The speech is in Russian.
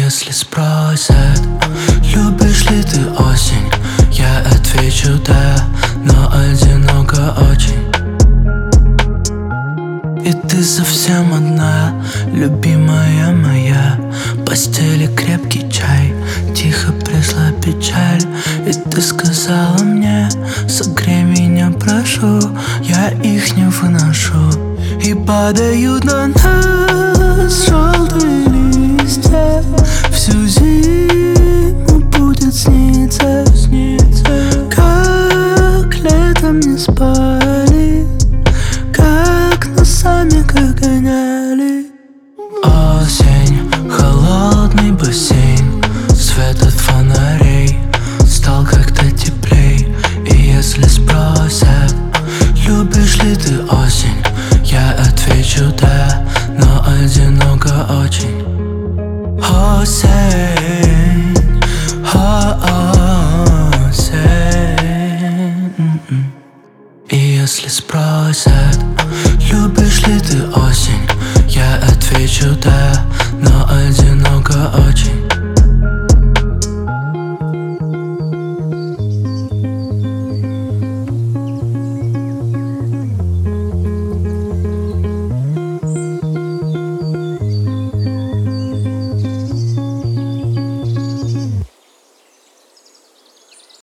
Если спросят, любишь ли ты осень, я отвечу да, но одиноко очень. И ты совсем одна, любимая моя. В постели крепкий чай, тихо пришла печаль. И ты сказала мне: согрей меня, прошу. Я их не выношу. И падают на нас желтые листья. Всю зиму будет сниться, как летом не спали, как нас сами как гоняли. Осень, холодный бассейн, свет от фонарей стал как-то теплей. И если спросят, любишь ли ты осень, я отвечу да, но одиноко очень. Осень, осень. И если спросят, любишь ли ты осень, я отвечу да, но одиноко очень.